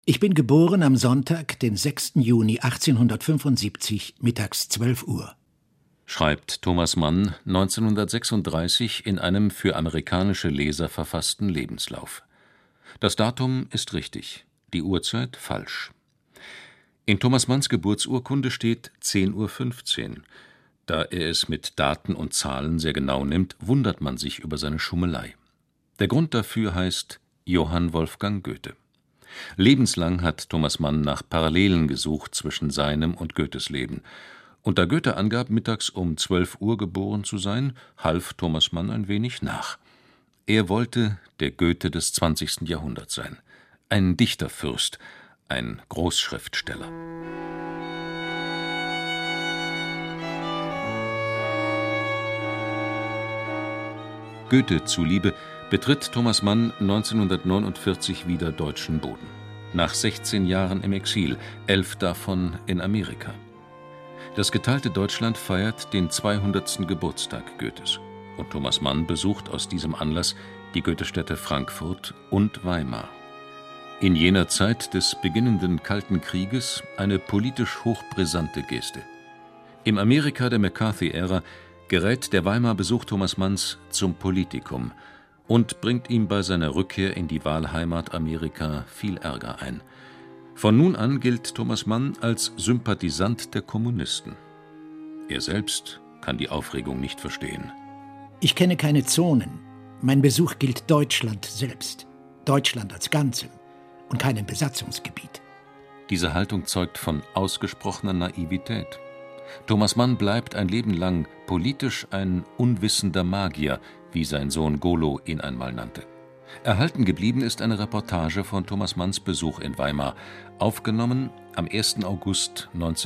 Ich bin geboren am Sonntag, den 6. Juni 1875, mittags 12 Uhr. Schreibt Thomas Mann 1936 in einem für amerikanische Leser verfassten Lebenslauf. Das Datum ist richtig, die Uhrzeit falsch. In Thomas Manns Geburtsurkunde steht 10:15 Uhr. Da er es mit Daten und Zahlen sehr genau nimmt, wundert man sich über seine Schummelei. Der Grund dafür heißt Johann Wolfgang Goethe. Lebenslang hat Thomas Mann nach Parallelen gesucht zwischen seinem und Goethes Leben. Und da Goethe angab, mittags um 12 Uhr geboren zu sein, half Thomas Mann ein wenig nach. Er wollte der Goethe des 20. Jahrhunderts sein. Ein Dichterfürst, ein Großschriftsteller. Goethe zuliebe betritt Thomas Mann 1949 wieder deutschen Boden. Nach 16 Jahren im Exil, 11 davon in Amerika. Das geteilte Deutschland feiert den 200. Geburtstag Goethes. Und Thomas Mann besucht aus diesem Anlass die Goethestädte Frankfurt und Weimar. In jener Zeit des beginnenden Kalten Krieges eine politisch hochbrisante Geste. Im Amerika der McCarthy-Ära gerät der Weimar-Besuch Thomas Manns zum Politikum und bringt ihm bei seiner Rückkehr in die Wahlheimat Amerika viel Ärger ein. Von nun an gilt Thomas Mann als Sympathisant der Kommunisten. Er selbst kann die Aufregung nicht verstehen. Ich kenne keine Zonen. Mein Besuch gilt Deutschland selbst. Deutschland als Ganzem und keinem Besatzungsgebiet. Diese Haltung zeugt von ausgesprochener Naivität. Thomas Mann bleibt ein Leben lang politisch ein unwissender Magier, wie sein Sohn Golo ihn einmal nannte. Erhalten geblieben ist eine Reportage von Thomas Manns Besuch in Weimar, aufgenommen am 1. August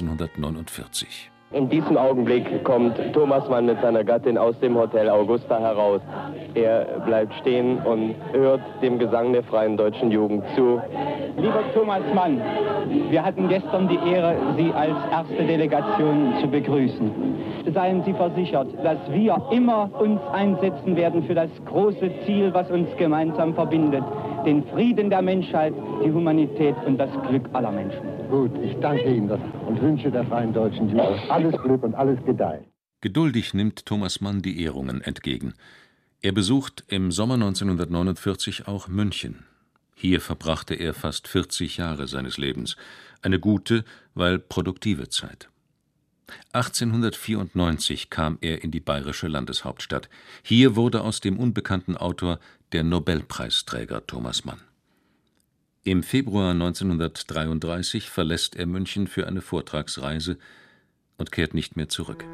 1949. In diesem Augenblick kommt Thomas Mann mit seiner Gattin aus dem Hotel Augusta heraus. Er bleibt stehen und hört dem Gesang der Freien Deutschen Jugend zu. Lieber Thomas Mann, wir hatten gestern die Ehre, Sie als erste Delegation zu begrüßen. Seien Sie versichert, dass wir immer uns einsetzen werden für das große Ziel, was uns gemeinsam verbindet. Den Frieden der Menschheit, die Humanität und das Glück aller Menschen. Gut, ich danke Ihnen und wünsche der Freien Deutschen Jugend alles Glück und alles Gedeihen. Geduldig nimmt Thomas Mann die Ehrungen entgegen. Er besucht im Sommer 1949 auch München. Hier verbrachte er fast 40 Jahre seines Lebens. Eine gute, weil produktive Zeit. 1894 kam er in die bayerische Landeshauptstadt. Hier wurde aus dem unbekannten Autor der Nobelpreisträger Thomas Mann. Im Februar 1933 verlässt er München für eine Vortragsreise und kehrt nicht mehr zurück.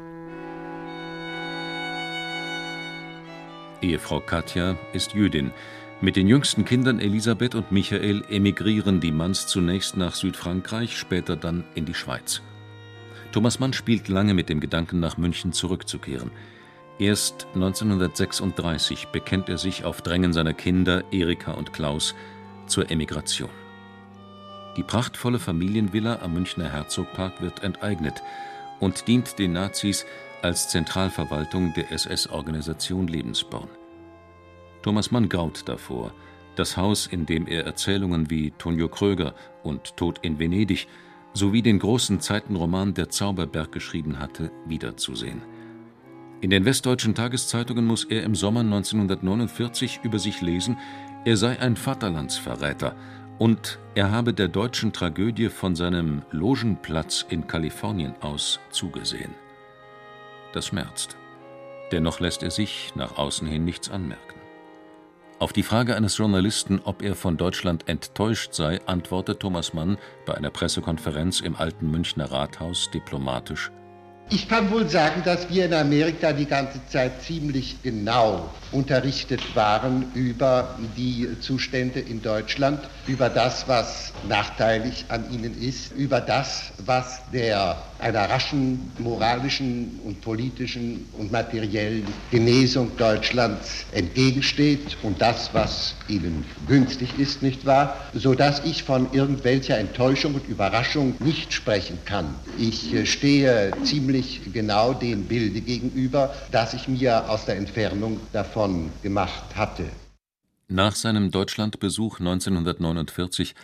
Ehefrau Katja ist Jüdin. Mit den jüngsten Kindern Elisabeth und Michael emigrieren die Manns zunächst nach Südfrankreich, später dann in die Schweiz. Thomas Mann spielt lange mit dem Gedanken, nach München zurückzukehren. Erst 1936 bekennt er sich auf Drängen seiner Kinder Erika und Klaus zur Emigration. Die prachtvolle Familienvilla am Münchner Herzogpark wird enteignet und dient den Nazis als Zentralverwaltung der SS-Organisation Lebensborn. Thomas Mann graut davor, das Haus, in dem er Erzählungen wie Tonio Kröger und Tod in Venedig sowie den großen Zeitenroman Der Zauberberg geschrieben hatte, wiederzusehen. In den westdeutschen Tageszeitungen muss er im Sommer 1949 über sich lesen, er sei ein Vaterlandsverräter und er habe der deutschen Tragödie von seinem Logenplatz in Kalifornien aus zugesehen. Das schmerzt. Dennoch lässt er sich nach außen hin nichts anmerken. Auf die Frage eines Journalisten, ob er von Deutschland enttäuscht sei, antwortet Thomas Mann bei einer Pressekonferenz im alten Münchner Rathaus diplomatisch: Ich kann wohl sagen, dass wir in Amerika die ganze Zeit ziemlich genau unterrichtet waren über die Zustände in Deutschland, über das, was nachteilig an ihnen ist, über das, was einer raschen moralischen und politischen und materiellen Genesung Deutschlands entgegensteht und das, was ihnen günstig ist, nicht wahr? Sodass ich von irgendwelcher Enttäuschung und Überraschung nicht sprechen kann. Ich stehe ziemlich genau dem Bilde gegenüber, das ich mir aus der Entfernung davon gemacht hatte. Nach seinem Deutschlandbesuch 1949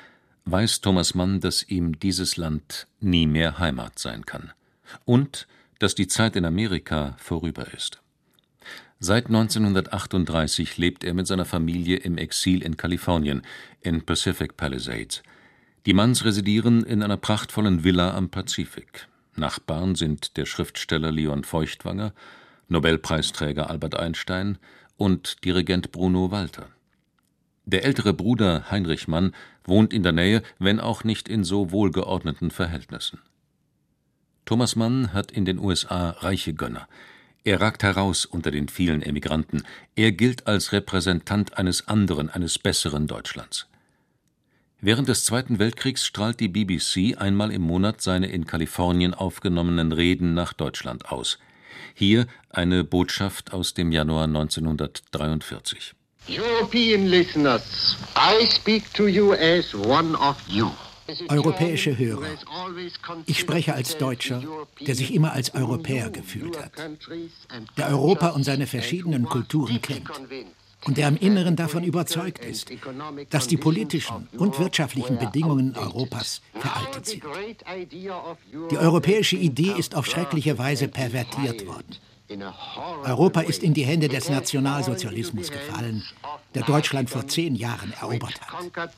weiß Thomas Mann, dass ihm dieses Land nie mehr Heimat sein kann und dass die Zeit in Amerika vorüber ist. Seit 1938 lebt er mit seiner Familie im Exil in Kalifornien, in Pacific Palisades. Die Manns residieren in einer prachtvollen Villa am Pazifik. Nachbarn sind der Schriftsteller Leon Feuchtwanger, Nobelpreisträger Albert Einstein und Dirigent Bruno Walter. Der ältere Bruder Heinrich Mann wohnt in der Nähe, wenn auch nicht in so wohlgeordneten Verhältnissen. Thomas Mann hat in den USA reiche Gönner. Er ragt heraus unter den vielen Emigranten. Er gilt als Repräsentant eines anderen, eines besseren Deutschlands. Während des Zweiten Weltkriegs strahlt die BBC einmal im Monat seine in Kalifornien aufgenommenen Reden nach Deutschland aus. Hier eine Botschaft aus dem Januar 1943. European listeners, I speak to you as one of you. Europäische Hörer, ich spreche als Deutscher, der sich immer als Europäer gefühlt hat, der Europa und seine verschiedenen Kulturen kennt und der im Inneren davon überzeugt ist, dass die politischen und wirtschaftlichen Bedingungen Europas veraltet sind. Die europäische Idee ist auf schreckliche Weise pervertiert worden. Europa ist in die Hände des Nationalsozialismus gefallen, der Deutschland vor 10 Jahren erobert hat.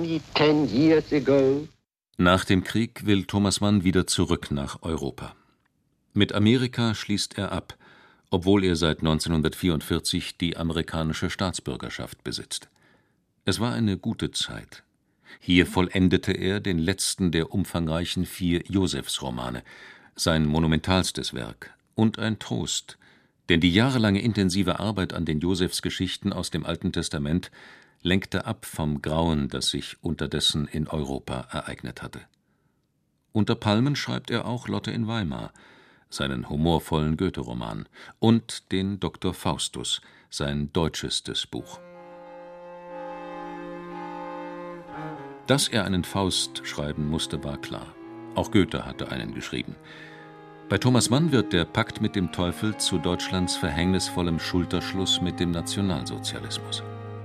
Nach dem Krieg will Thomas Mann wieder zurück nach Europa. Mit Amerika schließt er ab, obwohl er seit 1944 die amerikanische Staatsbürgerschaft besitzt. Es war eine gute Zeit. Hier vollendete er den letzten der umfangreichen 4 Josefsromane, sein monumentalstes Werk. Und ein Trost, denn die jahrelange intensive Arbeit an den Josefsgeschichten aus dem Alten Testament lenkte ab vom Grauen, das sich unterdessen in Europa ereignet hatte. Unter Palmen schreibt er auch Lotte in Weimar, seinen humorvollen Goethe-Roman, und den Dr. Faustus, sein deutschestes Buch. Dass er einen Faust schreiben musste, war klar. Auch Goethe hatte einen geschrieben. Bei Thomas Mann wird der Pakt mit dem Teufel zu Deutschlands verhängnisvollem Schulterschluss mit dem Nationalsozialismus.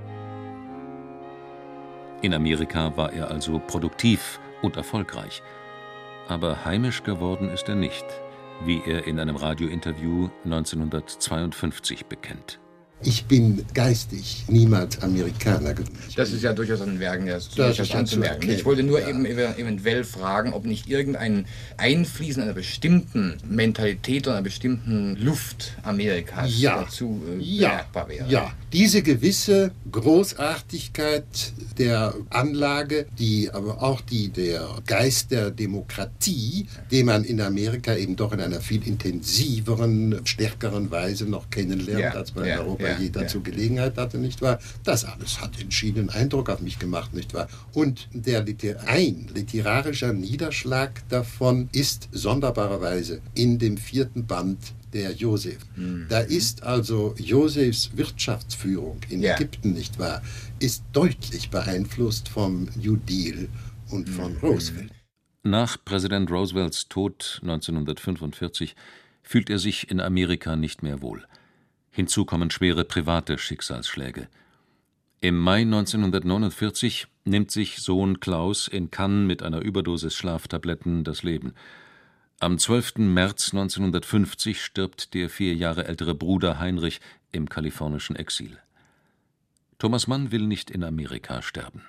In Amerika war er also produktiv und erfolgreich. Aber heimisch geworden ist er nicht, wie er in einem Radiointerview 1952 bekennt. Ich bin geistig niemals Amerikaner gewesen. Das ist ja durchaus ein Werken, das ist anzumerken. Ich wollte nur eben eventuell fragen, ob nicht irgendein Einfließen einer bestimmten Mentalität oder einer bestimmten Luft Amerikas dazu bemerkbar wäre. Ja, diese gewisse Großartigkeit der Anlage, aber auch der Geist der Demokratie, den man in Amerika eben doch in einer viel intensiveren, stärkeren Weise noch kennenlernt, als man in Europa je dazu Gelegenheit hatte, nicht wahr? Das alles hat entschiedenen Eindruck auf mich gemacht, nicht wahr? Und ein literarischer Niederschlag davon ist sonderbarerweise in dem 4. Band der Josef. Da ist also Josefs Wirtschaftsführung in Ägypten, nicht wahr, ist deutlich beeinflusst vom New Deal und von Roosevelt. Nach Präsident Roosevelts Tod 1945 fühlt er sich in Amerika nicht mehr wohl. Hinzu kommen schwere private Schicksalsschläge. Im Mai 1949 nimmt sich Sohn Klaus in Cannes mit einer Überdosis Schlaftabletten das Leben. Am 12. März 1950 stirbt der 4 Jahre ältere Bruder Heinrich im kalifornischen Exil. Thomas Mann will nicht in Amerika sterben.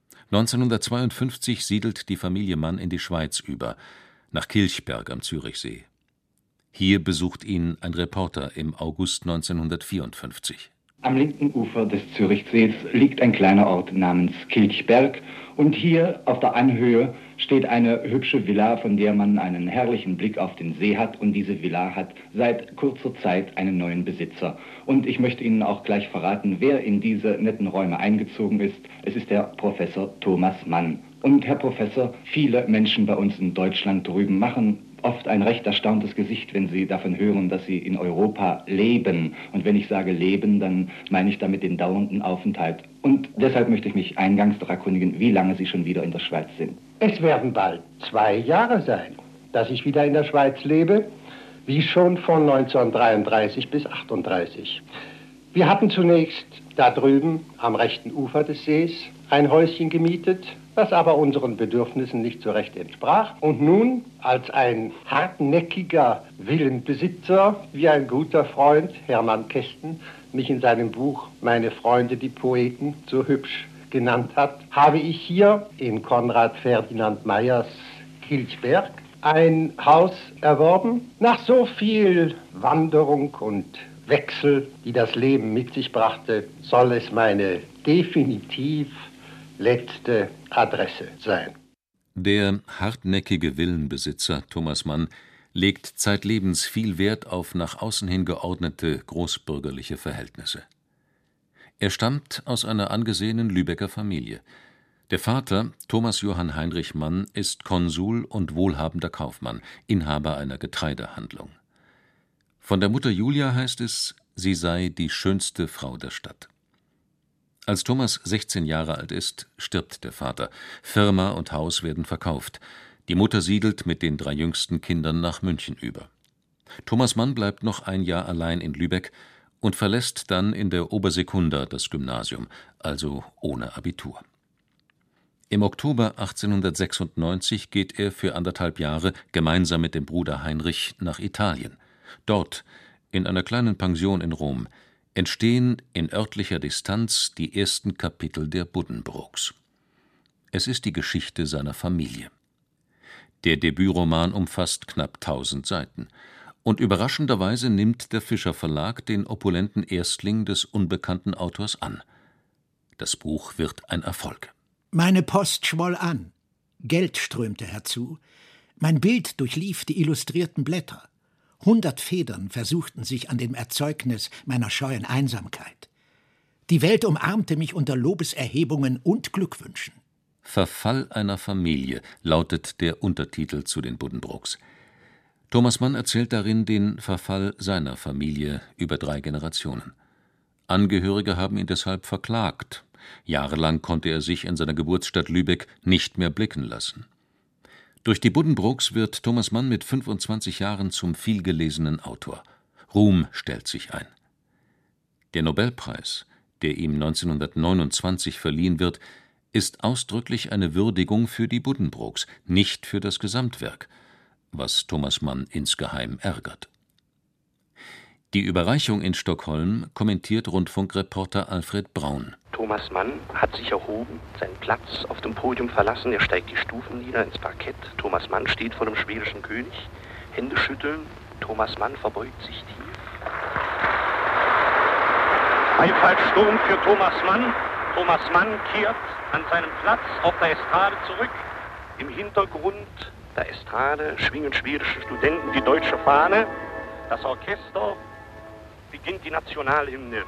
1952 siedelt die Familie Mann in die Schweiz über, nach Kilchberg am Zürichsee. Hier besucht ihn ein Reporter im August 1954. Am linken Ufer des Zürichsees liegt ein kleiner Ort namens Kilchberg und hier auf der Anhöhe steht eine hübsche Villa, von der man einen herrlichen Blick auf den See hat, und diese Villa hat seit kurzer Zeit einen neuen Besitzer. Und ich möchte Ihnen auch gleich verraten, wer in diese netten Räume eingezogen ist. Es ist der Professor Thomas Mann. Und Herr Professor, viele Menschen bei uns in Deutschland drüben machen oft ein recht erstauntes Gesicht, wenn sie davon hören, dass sie in Europa leben. Und wenn ich sage leben, dann meine ich damit den dauernden Aufenthalt. Und deshalb möchte ich mich eingangs doch erkundigen, wie lange Sie schon wieder in der Schweiz sind. Es werden bald 2 Jahre sein, dass ich wieder in der Schweiz lebe, wie schon von 1933 bis 1938. Wir hatten zunächst da drüben am rechten Ufer des Sees ein Häuschen gemietet, das aber unseren Bedürfnissen nicht so recht entsprach. Und nun, als ein hartnäckiger Willenbesitzer, wie ein guter Freund, Hermann Kästen, mich in seinem Buch »Meine Freunde, die Poeten« so hübsch genannt hat, habe ich hier in Konrad Ferdinand Meyers Kilchberg ein Haus erworben. Nach so viel Wanderung und Wechsel, die das Leben mit sich brachte, soll es meine definitiv letzte Adresse sein. Der hartnäckige Villenbesitzer Thomas Mann legt zeitlebens viel Wert auf nach außen hin geordnete großbürgerliche Verhältnisse. Er stammt aus einer angesehenen Lübecker Familie. Der Vater, Thomas Johann Heinrich Mann, ist Konsul und wohlhabender Kaufmann, Inhaber einer Getreidehandlung. Von der Mutter Julia heißt es, sie sei die schönste Frau der Stadt. Als Thomas 16 Jahre alt ist, stirbt der Vater. Firma und Haus werden verkauft. Die Mutter siedelt mit den 3 jüngsten Kindern nach München über. Thomas Mann bleibt noch ein Jahr allein in Lübeck und verlässt dann in der Obersekunda das Gymnasium, also ohne Abitur. Im Oktober 1896 geht er für 1,5 Jahre gemeinsam mit dem Bruder Heinrich nach Italien. Dort, in einer kleinen Pension in Rom, entstehen in örtlicher Distanz die ersten Kapitel der Buddenbrooks. Es ist die Geschichte seiner Familie. Der Debütroman umfasst knapp 1000 Seiten. Und überraschenderweise nimmt der Fischer Verlag den opulenten Erstling des unbekannten Autors an. Das Buch wird ein Erfolg. Meine Post schwoll an. Geld strömte herzu. Mein Bild durchlief die illustrierten Blätter. 100 Federn versuchten sich an dem Erzeugnis meiner scheuen Einsamkeit. Die Welt umarmte mich unter Lobeserhebungen und Glückwünschen. »Verfall einer Familie« lautet der Untertitel zu den Buddenbrooks. Thomas Mann erzählt darin den Verfall seiner Familie über 3 Generationen. Angehörige haben ihn deshalb verklagt. Jahrelang konnte er sich in seiner Geburtsstadt Lübeck nicht mehr blicken lassen. Durch die Buddenbrooks wird Thomas Mann mit 25 Jahren zum vielgelesenen Autor. Ruhm stellt sich ein. Der Nobelpreis, der ihm 1929 verliehen wird, ist ausdrücklich eine Würdigung für die Buddenbrooks, nicht für das Gesamtwerk, was Thomas Mann insgeheim ärgert. Die Überreichung in Stockholm kommentiert Rundfunkreporter Alfred Braun. Thomas Mann hat sich erhoben, seinen Platz auf dem Podium verlassen, er steigt die Stufen nieder ins Parkett. Thomas Mann steht vor dem schwedischen König, Hände schütteln, Thomas Mann verbeugt sich tief. Beifallssturm für Thomas Mann. Thomas Mann kehrt an seinem Platz auf der Estrade zurück. Im Hintergrund der Estrade schwingen schwedische Studenten die deutsche Fahne. Das Orchester beginnt die Nationalhymne.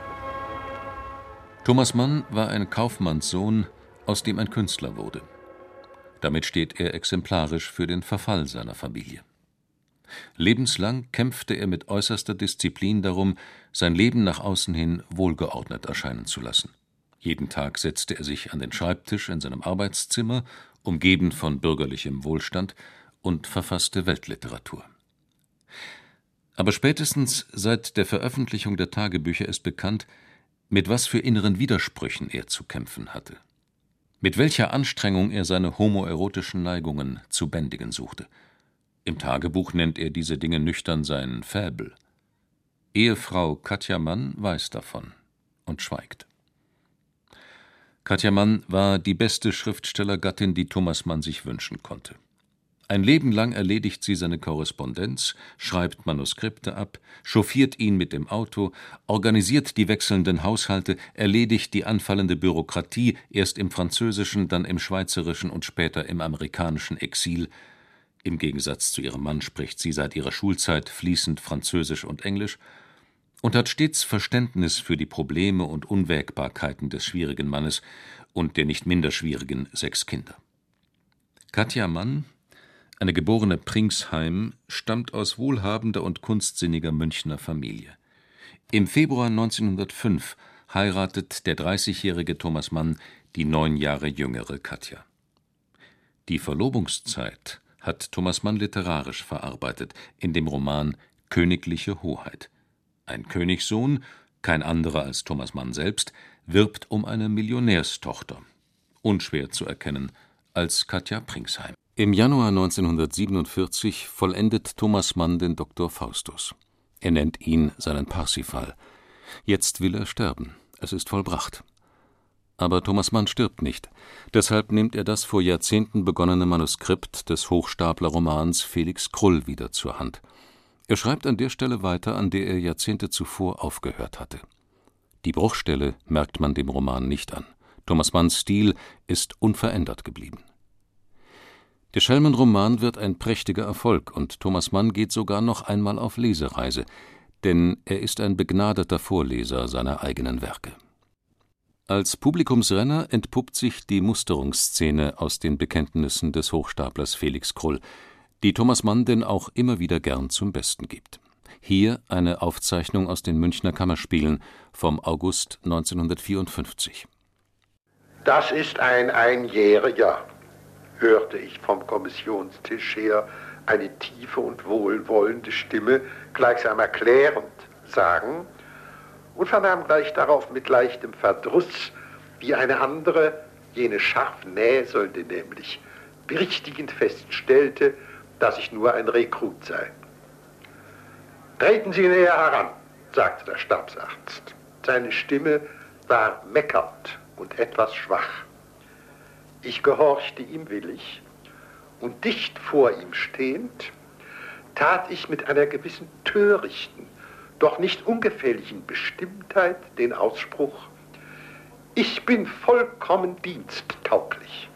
Thomas Mann war ein Kaufmannssohn, aus dem ein Künstler wurde. Damit steht er exemplarisch für den Verfall seiner Familie. Lebenslang kämpfte er mit äußerster Disziplin darum, sein Leben nach außen hin wohlgeordnet erscheinen zu lassen. Jeden Tag setzte er sich an den Schreibtisch in seinem Arbeitszimmer, umgeben von bürgerlichem Wohlstand, und verfasste Weltliteratur. Aber spätestens seit der Veröffentlichung der Tagebücher ist bekannt, mit was für inneren Widersprüchen er zu kämpfen hatte. Mit welcher Anstrengung er seine homoerotischen Neigungen zu bändigen suchte. Im Tagebuch nennt er diese Dinge nüchtern sein Faible. Ehefrau Katja Mann weiß davon und schweigt. Katja Mann war die beste Schriftstellergattin, die Thomas Mann sich wünschen konnte. Ein Leben lang erledigt sie seine Korrespondenz, schreibt Manuskripte ab, chauffiert ihn mit dem Auto, organisiert die wechselnden Haushalte, erledigt die anfallende Bürokratie, erst im französischen, dann im schweizerischen und später im amerikanischen Exil. Im Gegensatz zu ihrem Mann spricht sie seit ihrer Schulzeit fließend Französisch und Englisch und hat stets Verständnis für die Probleme und Unwägbarkeiten des schwierigen Mannes und der nicht minder schwierigen 6 Kinder. Katja Mann, eine geborene Pringsheim, stammt aus wohlhabender und kunstsinniger Münchner Familie. Im Februar 1905 heiratet der 30-jährige Thomas Mann die 9 Jahre jüngere Katja. Die Verlobungszeit hat Thomas Mann literarisch verarbeitet in dem Roman »Königliche Hoheit«. Ein Königssohn, kein anderer als Thomas Mann selbst, wirbt um eine Millionärstochter. unschwer zu erkennen, als Katja Pringsheim. Im Januar 1947 vollendet Thomas Mann den Dr. Faustus. Er nennt ihn seinen Parsifal. Jetzt will er sterben. Es ist vollbracht. Aber Thomas Mann stirbt nicht. Deshalb nimmt er das vor Jahrzehnten begonnene Manuskript des Hochstapler-Romans Felix Krull wieder zur Hand. Er schreibt an der Stelle weiter, an der er Jahrzehnte zuvor aufgehört hatte. Die Bruchstelle merkt man dem Roman nicht an. Thomas Manns Stil ist unverändert geblieben. Der Schelmenroman wird ein prächtiger Erfolg und Thomas Mann geht sogar noch einmal auf Lesereise, denn er ist ein begnadeter Vorleser seiner eigenen Werke. Als Publikumsrenner entpuppt sich die Musterungsszene aus den Bekenntnissen des Hochstaplers Felix Krull, die Thomas Mann denn auch immer wieder gern zum Besten gibt. Hier eine Aufzeichnung aus den Münchner Kammerspielen vom August 1954. Das ist ein Einjähriger, hörte ich vom Kommissionstisch her eine tiefe und wohlwollende Stimme gleichsam erklärend sagen und vernahm gleich darauf mit leichtem Verdruss, wie eine andere, jene scharf Näselnde nämlich, berichtigend feststellte, dass ich nur ein Rekrut sei. »Treten Sie näher heran«, sagte der Stabsarzt. Seine Stimme war meckernd und etwas schwach. Ich gehorchte ihm willig und dicht vor ihm stehend tat ich mit einer gewissen törichten, doch nicht ungefährlichen Bestimmtheit den Ausspruch: »Ich bin vollkommen diensttauglich.«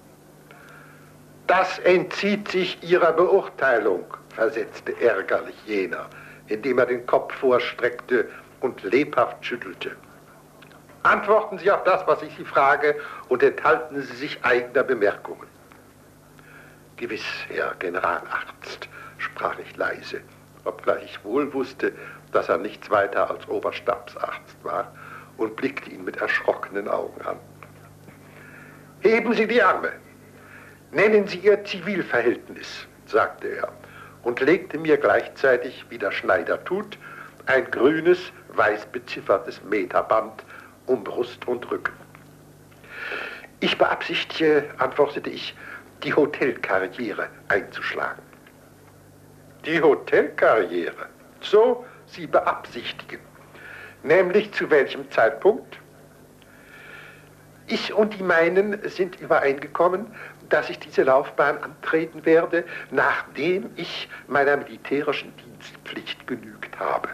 »Das entzieht sich Ihrer Beurteilung«, versetzte ärgerlich jener, indem er den Kopf vorstreckte und lebhaft schüttelte. »Antworten Sie auf das, was ich Sie frage, und enthalten Sie sich eigener Bemerkungen.« »Gewiss, Herr Generalarzt«, sprach ich leise, obgleich ich wohl wusste, dass er nichts weiter als Oberstabsarzt war, und blickte ihn mit erschrockenen Augen an. »Heben Sie die Arme. Nennen Sie Ihr Zivilverhältnis«, sagte er, und legte mir gleichzeitig, wie der Schneider tut, ein grünes, weiß beziffertes Meterband um Brust und Rücken. »Ich beabsichtige«, antwortete ich, »die Hotelkarriere einzuschlagen.« »Die Hotelkarriere? So, Sie beabsichtigen. Nämlich zu welchem Zeitpunkt?« »Ich und die meinen sind übereingekommen, dass ich diese Laufbahn antreten werde, nachdem ich meiner militärischen Dienstpflicht genügt habe.«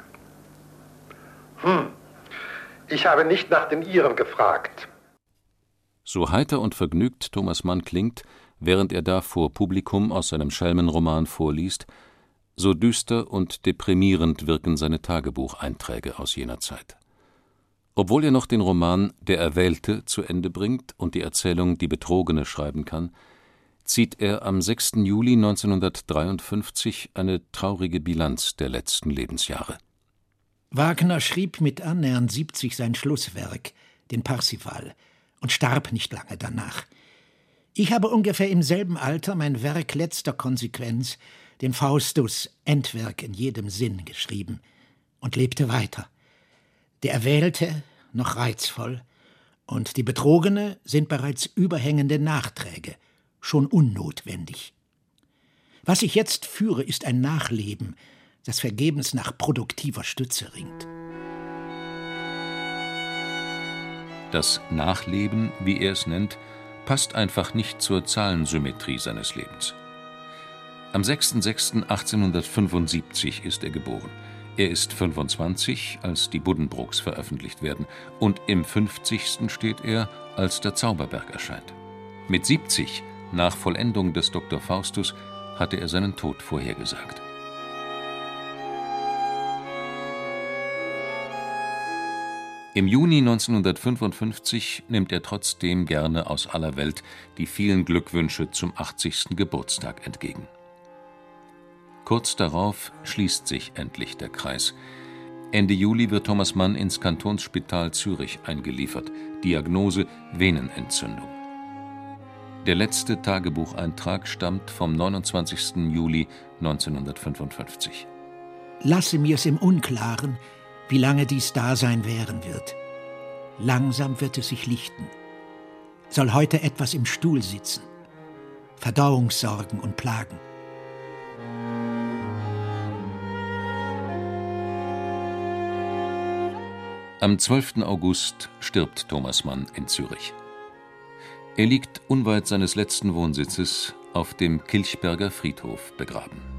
Ich habe nicht nach den Ihren gefragt.« So heiter und vergnügt Thomas Mann klingt, während er da vor Publikum aus seinem Schelmenroman vorliest, so düster und deprimierend wirken seine Tagebucheinträge aus jener Zeit. Obwohl er noch den Roman »Der Erwählte« zu Ende bringt und die Erzählung »Die Betrogene« schreiben kann, zieht er am 6. Juli 1953 eine traurige Bilanz der letzten Lebensjahre. Wagner schrieb mit annähernd 70 sein Schlusswerk, den Parsifal, und starb nicht lange danach. Ich habe ungefähr im selben Alter mein Werk letzter Konsequenz, den Faustus, Endwerk in jedem Sinn, geschrieben und lebte weiter. Der Erwählte noch reizvoll und die Betrogene sind bereits überhängende Nachträge, schon unnotwendig. Was ich jetzt führe, ist ein Nachleben, das vergebens nach produktiver Stütze ringt. Das Nachleben, wie er es nennt, passt einfach nicht zur Zahlensymmetrie seines Lebens. Am 6.6.1875 ist er geboren. Er ist 25, als die Buddenbrooks veröffentlicht werden, und im 50. steht er, als der Zauberberg erscheint. Mit 70, nach Vollendung des Dr. Faustus, hatte er seinen Tod vorhergesagt. Im Juni 1955 nimmt er trotzdem gerne aus aller Welt die vielen Glückwünsche zum 80. Geburtstag entgegen. Kurz darauf schließt sich endlich der Kreis. Ende Juli wird Thomas Mann ins Kantonsspital Zürich eingeliefert. Diagnose: Venenentzündung. Der letzte Tagebucheintrag stammt vom 29. Juli 1955. Lasse mir's im Unklaren, wie lange dies Dasein währen wird. Langsam wird es sich lichten. soll heute etwas im Stuhl sitzen. Verdauungssorgen und Plagen. Am 12. August stirbt Thomas Mann in Zürich. Er liegt unweit seines letzten Wohnsitzes auf dem Kilchberger Friedhof begraben.